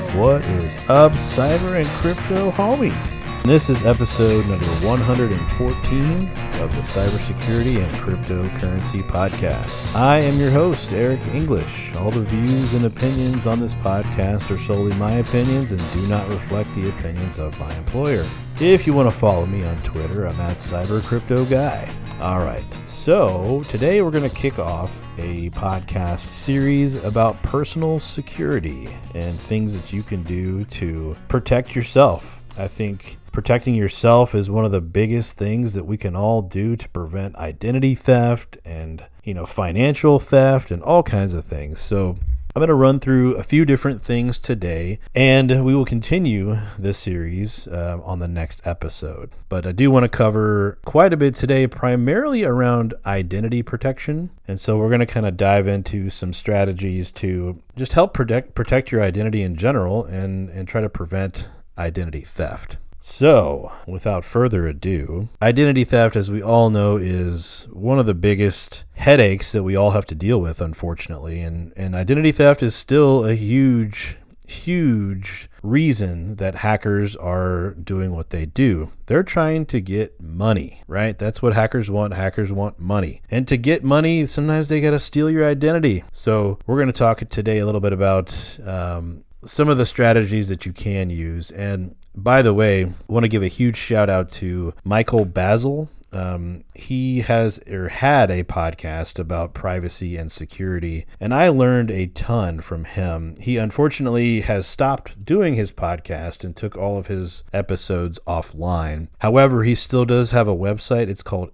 What is up, cyber and crypto homies? This is episode number 114 of the Cybersecurity and Cryptocurrency Podcast. I am your host, Eric English. All the views and opinions on this podcast are solely my opinions and do not reflect the opinions of my employer. If you want to follow me on Twitter, I'm at CyberCryptoGuy. All right, so today we're going to kick off a podcast series about personal security and things that you can do to protect yourself. I think protecting yourself is one of the biggest things that we can all do to prevent identity theft and, financial theft and all kinds of things. So I'm going to run through a few different things today, and we will continue this series on the next episode. But I do want to cover quite a bit today, primarily around identity protection. And so we're going to kind of dive into some strategies to just help protect your identity in general and try to prevent identity theft. So, without further ado, identity theft, as we all know, is one of the biggest headaches that we all have to deal with, unfortunately. And identity theft is still a huge reason that hackers are doing what they do. They're trying to get money, right? That's what hackers want. Hackers want money. And to get money, sometimes they got to steal your identity. So, we're going to talk today a little bit about some of the strategies that you can use. And by the way, I want to give a huge shout out to Michael Basil. He had a podcast about privacy and security, and I learned a ton from him. He unfortunately has stopped doing his podcast and took all of his episodes offline. However, he still does have a website. It's called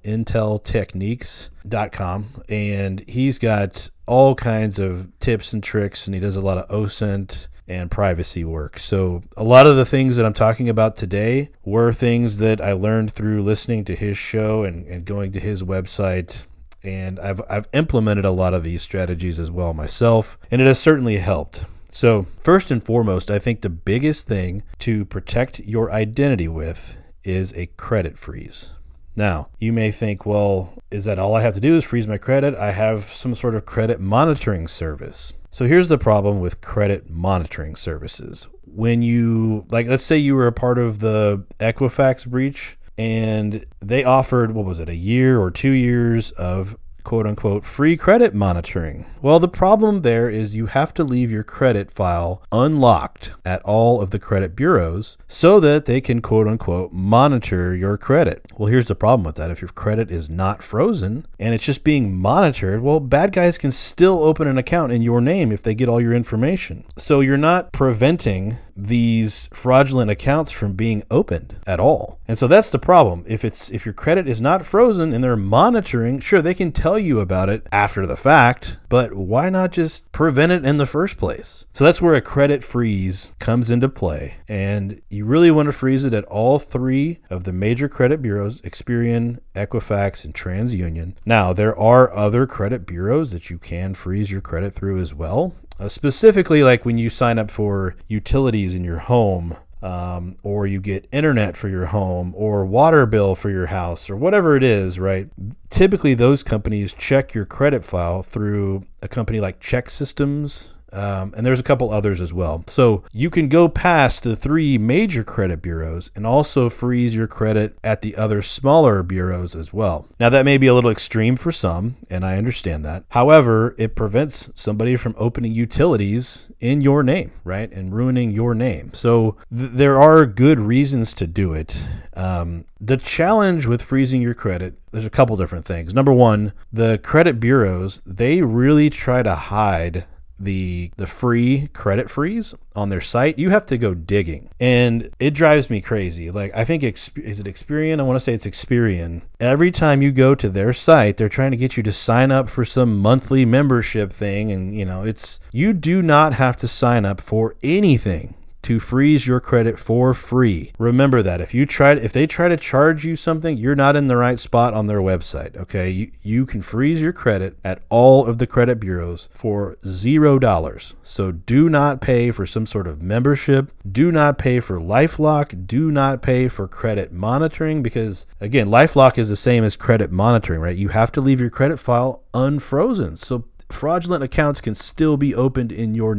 inteltechniques.com, and he's got all kinds of tips and tricks, and he does a lot of OSINT and privacy work. So a lot of the things that I'm talking about today were things that I learned through listening to his show and going to his website. And I've implemented a lot of these strategies as well myself, and it has certainly helped. So first and foremost, I think the biggest thing to protect your identity with is a credit freeze. Now, you may think, well, is that all I have to do is freeze my credit? I have some sort of credit monitoring service. So here's the problem with credit monitoring services. When you, let's say you were a part of the Equifax breach and they offered, a year or 2 years of quote unquote free credit monitoring. Well, the problem there is you have to leave your credit file unlocked at all of the credit bureaus so that they can quote unquote monitor your credit. Well, here's the problem with that. If your credit is not frozen and it's just being monitored, well, bad guys can still open an account in your name if they get all your information. So you're not preventing these fraudulent accounts from being opened at all. And so that's the problem. If your credit is not frozen and they're monitoring, sure, they can tell you about it after the fact, but why not just prevent it in the first place? So that's where a credit freeze comes into play. And you really want to freeze it at all three of the major credit bureaus, Experian, Equifax, and TransUnion. Now, there are other credit bureaus that you can freeze your credit through as well. Specifically, like when you sign up for utilities in your home, or you get internet for your home, or water bill for your house, or whatever it is, right? Typically, those companies check your credit file through a company like ChexSystems, and there's a couple others as well. So you can go past the three major credit bureaus and also freeze your credit at the other smaller bureaus as well. Now, that may be a little extreme for some, and I understand that. However, it prevents somebody from opening utilities in your name, right, and ruining your name. So there are good reasons to do it. The challenge with freezing your credit, there's a couple different things. Number one, the credit bureaus, they really try to hide the free credit freeze on their site. You have to go digging, and it drives me crazy. I think is it Experian? I want to say it's Experian. Every time you go to their site, they're trying to get you to sign up for some monthly membership thing, and you do not have to sign up for anything to freeze your credit for free. Remember that. If they try to charge you something, you're not in the right spot on their website, okay? You can freeze your credit at all of the credit bureaus for $0. So do not pay for some sort of membership. Do not pay for LifeLock. Do not pay for credit monitoring because, again, LifeLock is the same as credit monitoring, right? You have to leave your credit file unfrozen. So fraudulent accounts can still be opened in your name.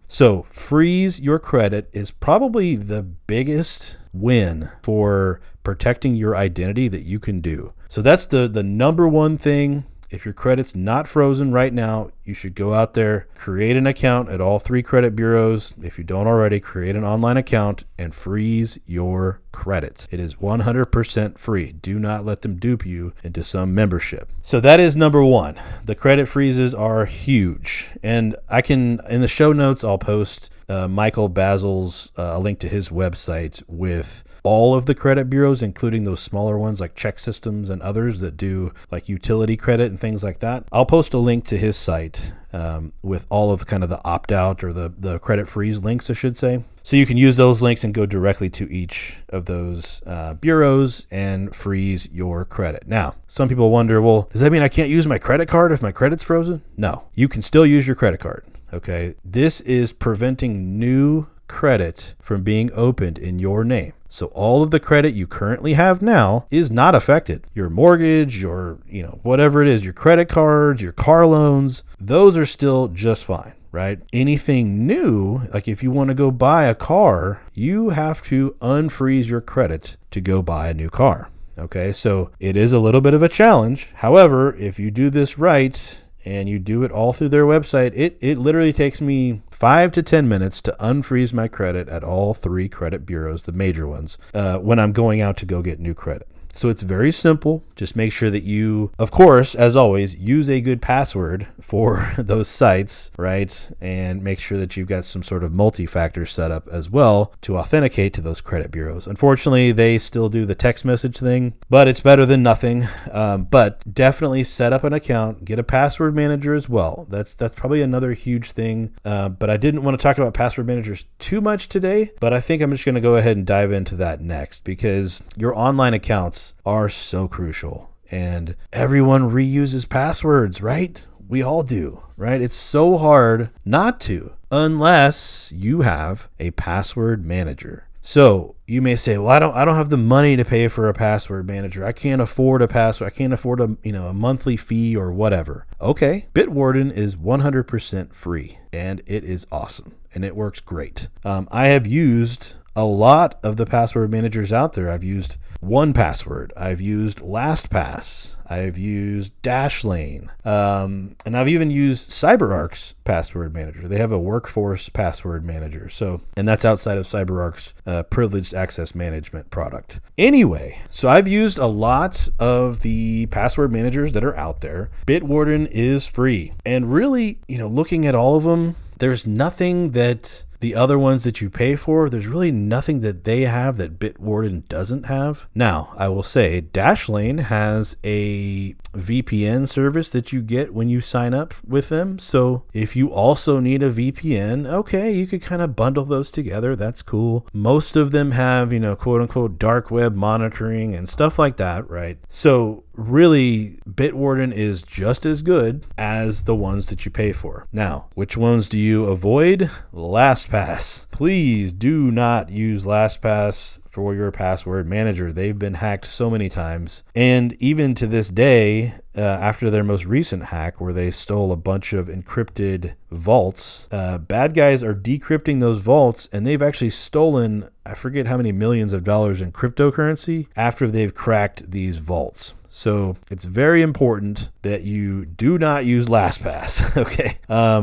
So freeze your credit is probably the biggest win for protecting your identity that you can do. So that's the number one thing. If your credit's not frozen right now, you should go out there, create an account at all 3 credit bureaus. If you don't already, create an online account and freeze your credit. It is 100% free. Do not let them dupe you into some membership. So that is number one. The credit freezes are huge. And in the show notes, I'll post Michael Basil's a link to his website with all of the credit bureaus, including those smaller ones like Check Systems and others that do like utility credit and things like that. I'll post a link to his site with all of kind of the opt-out or the credit freeze links, I should say. So you can use those links and go directly to each of those bureaus and freeze your credit. Now, some people wonder, well, does that mean I can't use my credit card if my credit's frozen? No, you can still use your credit card. Okay, this is preventing new credit from being opened in your name. So all of the credit you currently have now is not affected. Your mortgage, your, whatever it is, your credit cards, your car loans, those are still just fine, right? Anything new, like if you want to go buy a car, you have to unfreeze your credit to go buy a new car. Okay, so it is a little bit of a challenge. However, if you do this right, and you do it all through their website, it literally takes me 5 to 10 minutes to unfreeze my credit at all 3 credit bureaus, the major ones, when I'm going out to go get new credit. So it's very simple. Just make sure that you, of course, as always, use a good password for those sites, right? And make sure that you've got some sort of multi-factor setup as well to authenticate to those credit bureaus. Unfortunately, they still do the text message thing, but it's better than nothing. But definitely set up an account, get a password manager as well. That's probably another huge thing. But I didn't want to talk about password managers too much today, but I think I'm just going to go ahead and dive into that next, because your online accounts are so crucial, and everyone reuses passwords, right? We all do, right? It's so hard not to, unless you have a password manager. So you may say, well, I don't have the money to pay for a password manager. I can't afford a password. I can't afford a monthly fee or whatever. Okay. Bitwarden is 100% free, and it is awesome, and it works great. I have used a lot of the password managers out there. I've used 1Password. I've used LastPass. I've used Dashlane. And I've even used CyberArk's password manager. They have a workforce password manager. And that's outside of CyberArk's privileged access management product. Anyway, so I've used a lot of the password managers that are out there. Bitwarden is free. And really, looking at all of them, there's nothing that the other ones that you pay for, there's really nothing that they have that Bitwarden doesn't have. Now, I will say Dashlane has a VPN service that you get when you sign up with them. So if you also need a VPN, okay, you could kind of bundle those together. That's cool. Most of them have, quote unquote, dark web monitoring and stuff like that, right? So really, Bitwarden is just as good as the ones that you pay for. Now, which ones do you avoid? LastPass. Please do not use LastPass for your password manager. They've been hacked so many times. And even to this day, after their most recent hack where they stole a bunch of encrypted vaults, bad guys are decrypting those vaults, and they've actually stolen, I forget how many millions of dollars in cryptocurrency after they've cracked these vaults. So it's very important that you do not use LastPass, okay?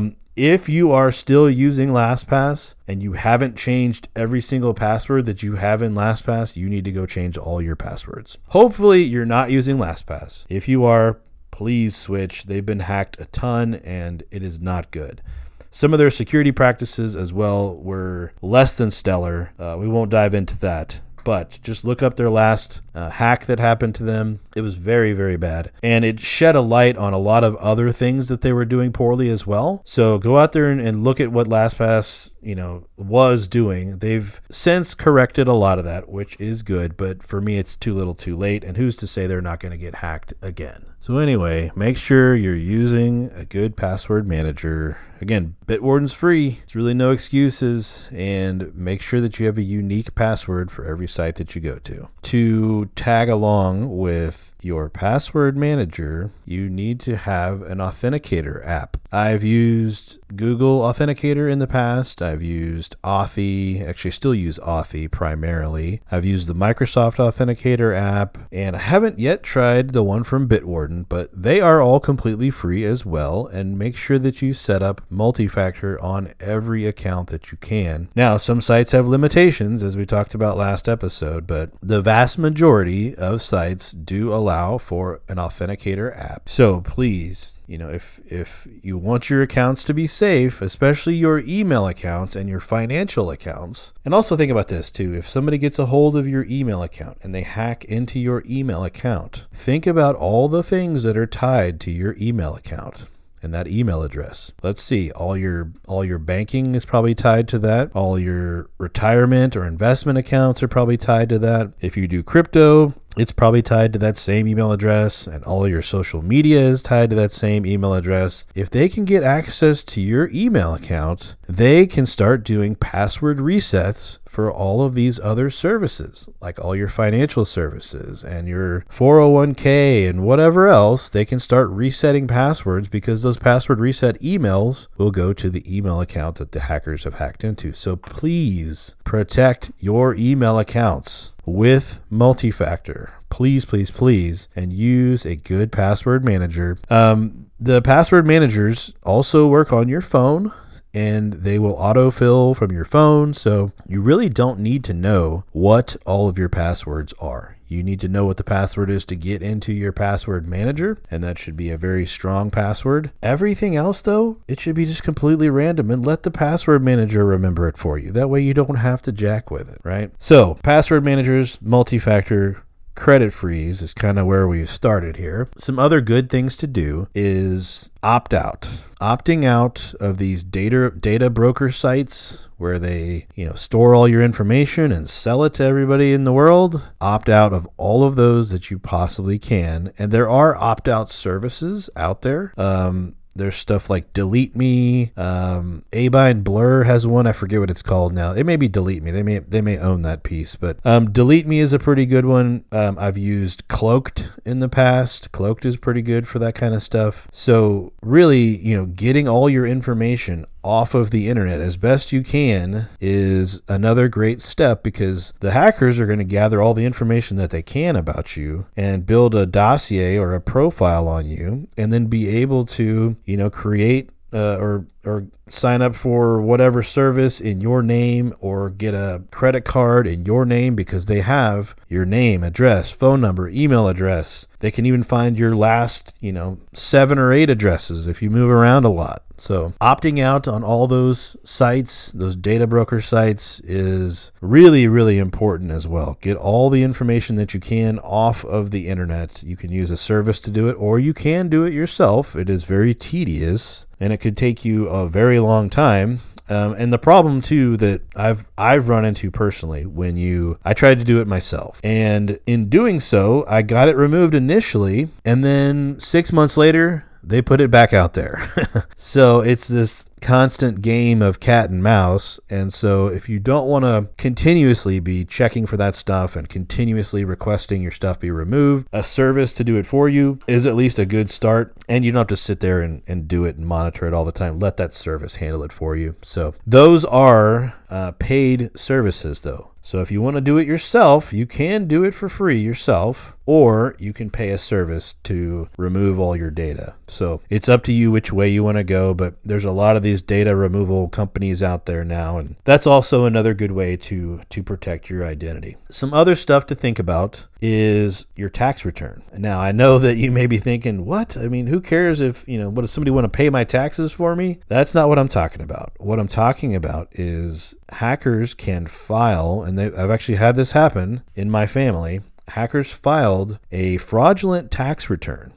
If you are still using LastPass and you haven't changed every single password that you have in LastPass, you need to go change all your passwords. Hopefully you're not using LastPass. If you are, please switch. They've been hacked a ton, and it is not good. Some of their security practices as well were less than stellar. We won't dive into that, but just look up their last hack that happened to them. It was very, very bad. And it shed a light on a lot of other things that they were doing poorly as well. So go out there and look at what LastPass, was doing. They've since corrected a lot of that, which is good. But for me, it's too little too late. And who's to say they're not going to get hacked again? So anyway, make sure you're using a good password manager. Again, Bitwarden's free. It's really no excuses. And make sure that you have a unique password for every site that you go to. To tag along with your password manager, you need to have an authenticator app. I've used Google Authenticator in the past. I've used Authy. Actually, still use Authy primarily. I've used the Microsoft Authenticator app, and I haven't yet tried the one from Bitwarden, but they are all completely free as well. And make sure that you set up multi-factor on every account that you can. Now, some sites have limitations, as we talked about last episode, but the vast majority of sites do allow for an authenticator app. So please, if you want your accounts to be safe, especially your email accounts and your financial accounts, and also think about this too, if somebody gets a hold of your email account and they hack into your email account, think about all the things that are tied to your email account and that email address. Let's see, all your banking is probably tied to that. All your retirement or investment accounts are probably tied to that. If you do crypto, it's probably tied to that same email address, and all your social media is tied to that same email address. If they can get access to your email account, they can start doing password resets for all of these other services, like all your financial services and your 401k and whatever else. They can start resetting passwords because those password reset emails will go to the email account that the hackers have hacked into. So please protect your email accounts with multi-factor. Please, please, please, and use a good password manager. The password managers also work on your phone, and they will autofill from your phone, so you really don't need to know what all of your passwords are. You need to know what the password is to get into your password manager, and that should be a very strong password. Everything else, though, it should be just completely random, and let the password manager remember it for you. That way you don't have to jack with it, right? So, password managers, multi-factor, credit freeze is kind of where we've started here. Some other good things to do is opt out. Opting out of these data broker sites where they, store all your information and sell it to everybody in the world. Opt out of all of those that you possibly can. And there are opt-out services out there. There's stuff like Delete Me. Abine Blur has one. I forget what it's called now. It may be Delete Me. They may own that piece, but Delete Me is a pretty good one. I've used Cloaked in the past. Cloaked is pretty good for that kind of stuff. So really, getting all your information off of the internet as best you can is another great step, because the hackers are going to gather all the information that they can about you and build a dossier or a profile on you, and then be able to, create or sign up for whatever service in your name, or get a credit card in your name, because they have your name, address, phone number, email address. They can even find your last, 7 or 8 addresses if you move around a lot. So opting out on all those sites, those data broker sites, is really, really important as well. Get all the information that you can off of the internet. You can use a service to do it, or you can do it yourself. It is very tedious, and it could take you a very long time. And the problem too that I've run into personally I tried to do it myself, and in doing so, I got it removed initially, and then 6 months later, they put it back out there. So it's this constant game of cat and mouse. And so if you don't want to continuously be checking for that stuff and continuously requesting your stuff be removed, a service to do it for you is at least a good start. And you don't have to sit there and do it and monitor it all the time. Let that service handle it for you. So those are paid services, though. So if you want to do it yourself, you can do it for free yourself, or you can pay a service to remove all your data. So it's up to you which way you want to go, but there's a lot of these data removal companies out there now, and that's also another good way to protect your identity. Some other stuff to think about is your tax return. Now, I know that you may be thinking, what? I mean, who cares if, what does somebody want to pay my taxes for me? That's not what I'm talking about. What I'm talking about is hackers can file, and I've actually had this happen in my family. Hackers filed a fraudulent tax return.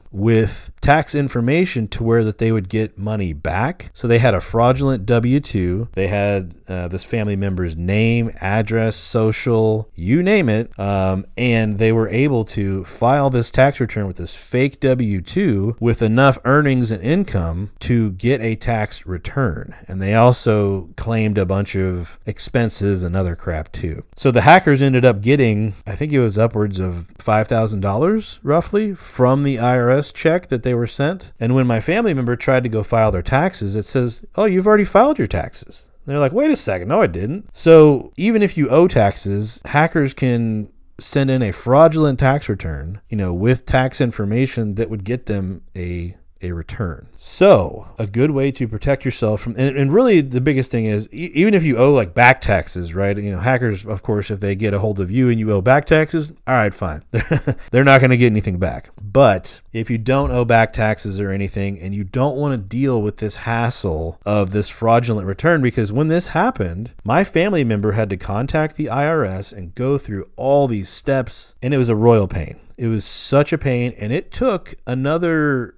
with tax information to where that they would get money back. So they had a fraudulent W-2. They had this family member's name, address, social, you name it, and they were able to file this tax return with this fake W-2 with enough earnings and income to get a tax return. And they also claimed a bunch of expenses and other crap too. So the hackers ended up getting, I think it was upwards of $5,000 roughly from the IRS check that they were sent. And when my family member tried to go file their taxes, it says, oh, you've already filed your taxes. And they're like, wait a second. No, I didn't. So even if you owe taxes, hackers can send in a fraudulent tax return, with tax information that would get them a return. So a good way to protect yourself from, and really the biggest thing is, even if you owe like back taxes, right? Hackers, of course, if they get a hold of you and you owe back taxes, all right, fine. They're not going to get anything back. But if you don't owe back taxes or anything, and you don't want to deal with this hassle of this fraudulent return, because when this happened, my family member had to contact the IRS and go through all these steps, and it was a royal pain. It was such a pain, and it took another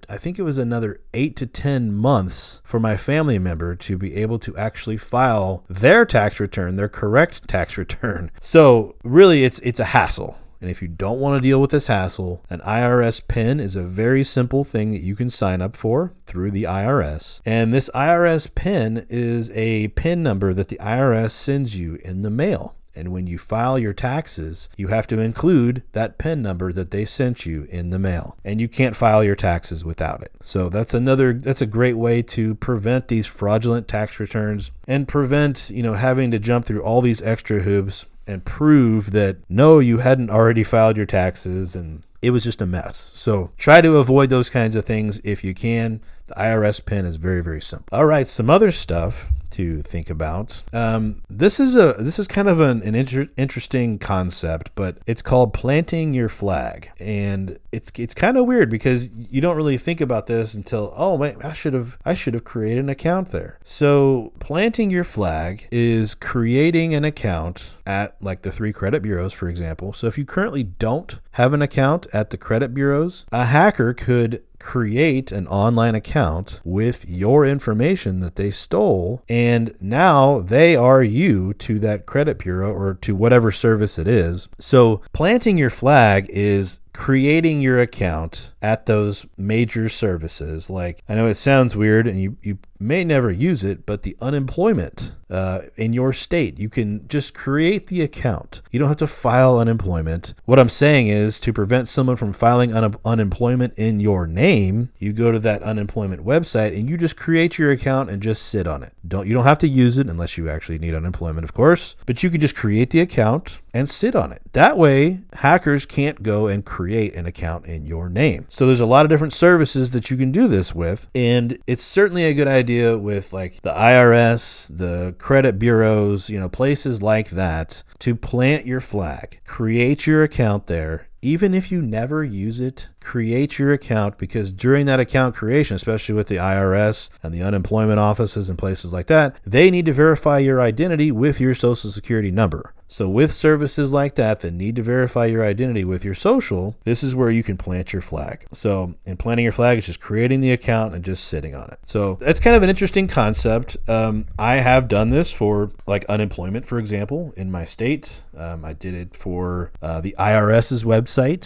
8 to 10 months for my family member to be able to actually file their tax return, their correct tax return. So really, it's a hassle. And if you don't want to deal with this hassle, an IRS PIN is a very simple thing that you can sign up for through the IRS. And this IRS PIN is a PIN number that the IRS sends you in the mail. And when you file your taxes, you have to include that PIN number that they sent you in the mail. And you can't file your taxes without it. So that's a great way to prevent these fraudulent tax returns and prevent, having to jump through all these extra hoops and prove that, no, you hadn't already filed your taxes and it was just a mess. So try to avoid those kinds of things if you can. The IRS PIN is very, very simple. All right, some other stuff to think about. This is kind of an interesting concept, but it's called planting your flag, and it's kind of weird because you don't really think about this until, oh wait, I should have created an account there. So planting your flag is creating an account at like the 3 credit bureaus, for example. So if you currently don't have an account at the credit bureaus, a hacker could create an online account with your information that they stole, and now they are you to that credit bureau or to whatever service it is. So planting your flag is creating your account at those major services. Like, I know it sounds weird and you may never use it, but the unemployment in your state, you can just create the account. You don't have to file unemployment. What I'm saying is, to prevent someone from filing unemployment in your name, you go to that unemployment website and you just create your account and just sit on it. You don't have to use it unless you actually need unemployment, of course, but you can just create the account and sit on it. That way, hackers can't go and create an account in your name. So there's a lot of different services that you can do this with, and it's certainly a good idea with like the IRS, the credit bureaus, places like that, to plant your flag. Create your account there. Even if you never use it, create your account, because during that account creation, especially with the IRS and the unemployment offices and places like that, they need to verify your identity with your social security number. So with services like that need to verify your identity with your social, this is where you can plant your flag. So in planting your flag, it's just creating the account and just sitting on it. So that's kind of an interesting concept. I have done this for like unemployment, for example, in my state. I did it for the IRS's website.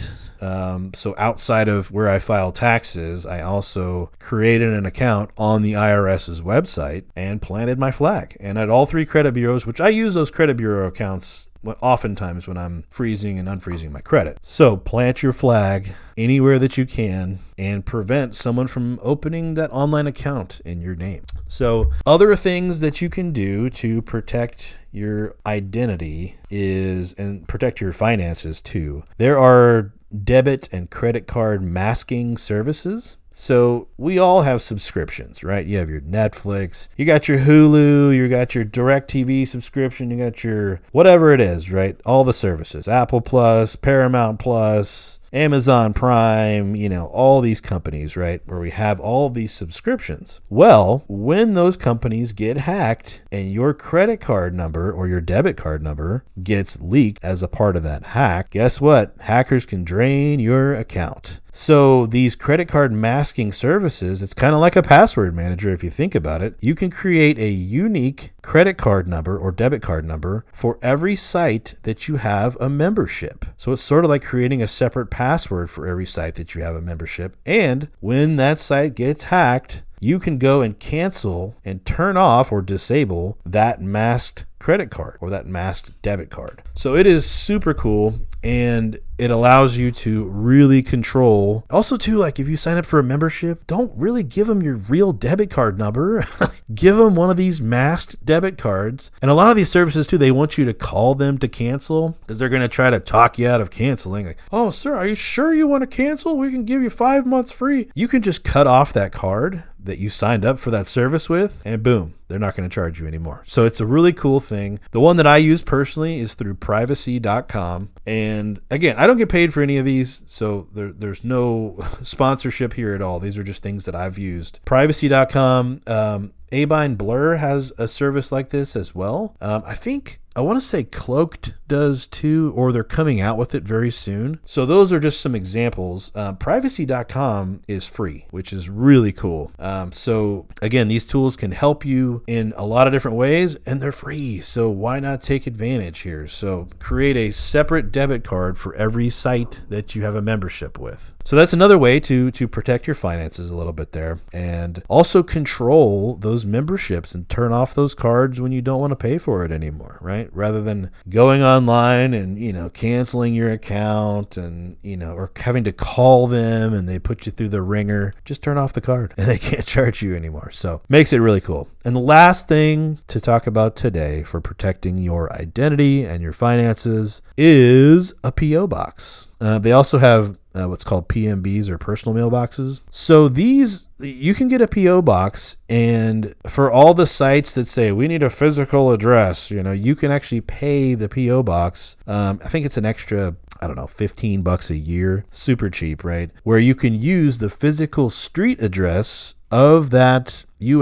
So outside of where I file taxes, I also created an account on the IRS's website and planted my flag. And at all 3 credit bureaus, which I use those credit bureau accounts oftentimes when I'm freezing and unfreezing my credit. So plant your flag anywhere that you can and prevent someone from opening that online account in your name. So other things that you can do to protect your identity and protect your finances too. There are debit and credit card masking services. So we all have subscriptions, right? You have your Netflix, you got your Hulu, you got your DirecTV subscription, you got your whatever it is, right? All the services, Apple Plus, Paramount Plus, Amazon Prime, all these companies, right, where we have all these subscriptions. Well, when those companies get hacked and your credit card number or your debit card number gets leaked as a part of that hack, guess what? Hackers can drain your account. So these credit card masking services, it's kind of like a password manager if you think about it. You can create a unique credit card number or debit card number for every site that you have a membership. So it's sort of like creating a separate password for every site that you have a membership. And when that site gets hacked, you can go and cancel and turn off or disable that masked credit card or that masked debit card. So it is super cool, and it allows you to really control. Also too, like if you sign up for a membership, don't really give them your real debit card number. Give them one of these masked debit cards. And a lot of these services too, they want you to call them to cancel because they're going to try to talk you out of canceling. Like, oh, sir, are you sure you want to cancel? We can give you 5 months free. You can just cut off that card that you signed up for that service with, and boom, they're not going to charge you anymore. So it's a really cool thing. The one that I use personally is through privacy.com. And again, I don't get paid for any of these, so there's no sponsorship here at all. These are just things that I've used. Privacy.com, Abine Blur has a service like this as well. I want to say Cloaked does too, or they're coming out with it very soon. So those are just some examples. Privacy.com is free, which is really cool. So again, these tools can help you in a lot of different ways, and they're free. So why not take advantage here? So create a separate debit card for every site that you have a membership with. So that's another way to protect your finances a little bit there, and also control those memberships and turn off those cards when you don't want to pay for it anymore, right? Rather than going online and, canceling your account and, or having to call them and they put you through the ringer, just turn off the card and they can't charge you anymore. So makes it really cool. And the last thing to talk about today for protecting your identity and your finances is a P.O. box. They also have what's called PMBs or personal mailboxes. So these, you can get a P.O. box, and for all the sites that say we need a physical address, you can actually pay the P.O. box. I think it's an extra, $15 a year. Super cheap, right? Where you can use the physical street address of that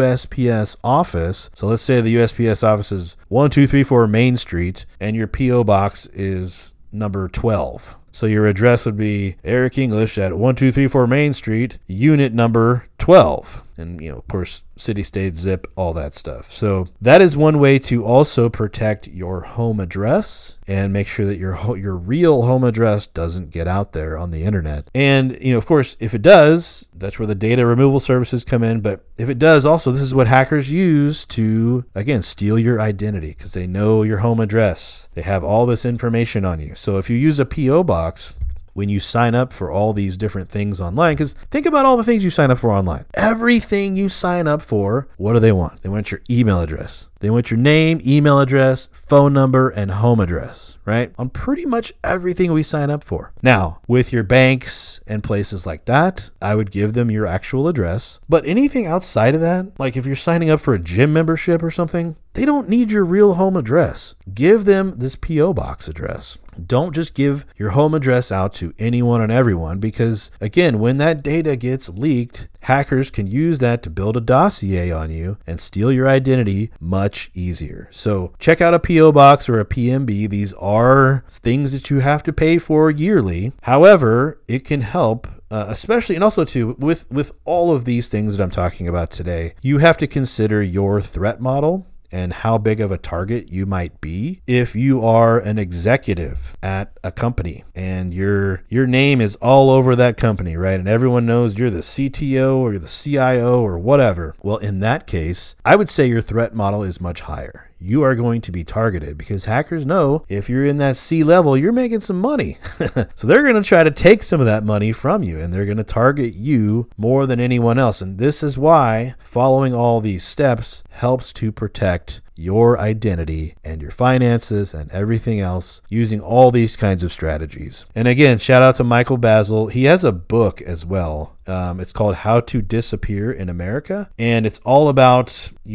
USPS office. So let's say the USPS office is 1234 Main Street and your P.O. box is number 12. So your address would be Eric English at 1234 Main Street, unit number 12. And, of course, city, state, zip, all that stuff. So that is one way to also protect your home address and make sure that your real home address doesn't get out there on the internet. And, of course, if it does, that's where the data removal services come in. But if it does, also, this is what hackers use to, again, steal your identity because they know your home address. They have all this information on you. So if you use a P.O. box, when you sign up for all these different things online, because think about all the things you sign up for online. Everything you sign up for, what do they want? They want your email address. They want your name, email address, phone number, and home address, right? On pretty much everything we sign up for. Now, with your banks and places like that, I would give them your actual address. But anything outside of that, like if you're signing up for a gym membership or something, they don't need your real home address. Give them this P.O. box address. Don't just give your home address out to anyone and everyone because, again, when that data gets leaked, hackers can use that to build a dossier on you and steal your identity much easier. So check out a P.O. box or a PMB. These are things that you have to pay for yearly. However, it can help. Especially, and also too, with all of these things that I'm talking about today, you have to consider your threat model and how big of a target you might be if you are an executive at a company and your name is all over that company, right? And everyone knows you're the CTO or you're the CIO or whatever. Well, in that case, I would say your threat model is much higher. You are going to be targeted because hackers know if you're in that C level, you're making some money. So they're going to try to take some of that money from you and they're going to target you more than anyone else. And this is why following all these steps helps to protect your identity and your finances and everything else using all these kinds of strategies. And again, shout out to Michael Basil. He has a book as well. It's called How to Disappear in America. And it's all about,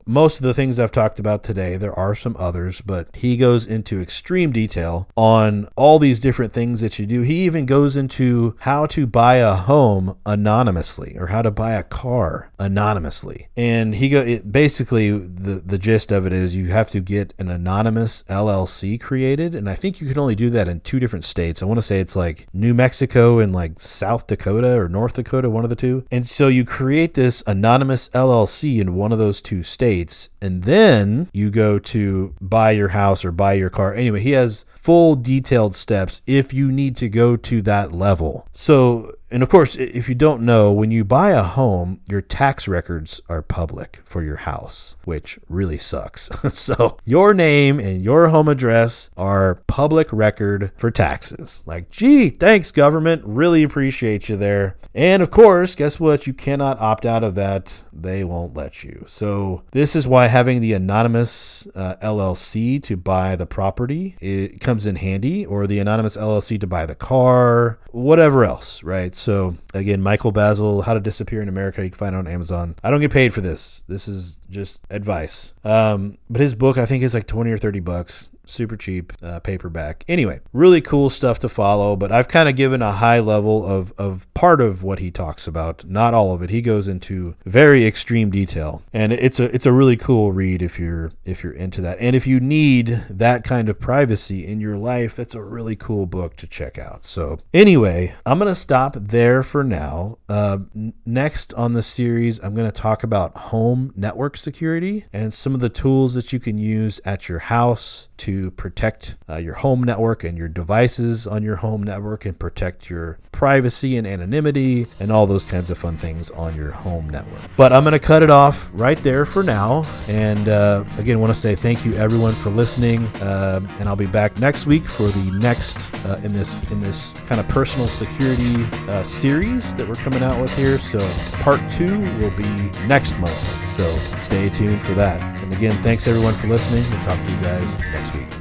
most of the things I've talked about today, there are some others, but he goes into extreme detail on all these different things that you do. He even goes into how to buy a home anonymously or how to buy a car anonymously. And basically the gist of it is you have to get an anonymous LLC created. And I think you can only do that in 2 different states. I want to say it's like New Mexico and like South Dakota or North Dakota, one of the two. And so you create this anonymous LLC in one of those 2 states, and then you go to buy your house or buy your car. Anyway, he has full detailed steps if you need to go to that level. So, and of course, if you don't know, when you buy a home, your tax records are public for your house, which really sucks. So your name and your home address are public record for taxes. Like, gee, thanks, government. Really appreciate you there. And of course, guess what? You cannot opt out of that. They won't let you. So this is why having the anonymous LLC to buy the property, it comes in handy, or the anonymous LLC to buy the car, whatever else, right? So again, Michael Bazzell, How to Disappear in America, you can find it on Amazon. I don't get paid for this. This is just advice. But his book, I think, is like $20 or $30. Super cheap paperback. Anyway, really cool stuff to follow, but I've kind of given a high level of part of what he talks about, not all of it. He goes into very extreme detail, and it's a really cool read if you're into that. And if you need that kind of privacy in your life, that's a really cool book to check out. So anyway, I'm going to stop there for now. Next on the series, I'm going to talk about home network security and some of the tools that you can use at your house to protect your home network and your devices on your home network, and protect your privacy and anonymity and all those kinds of fun things on your home network. But I'm going to cut it off right there for now. And again, want to say thank you everyone for listening. And I'll be back next week for the next in this kind of personal security series that we're coming out with here. So part 2 will be next month. So stay tuned for that. And again, thanks everyone for listening. We'll talk to you guys next week.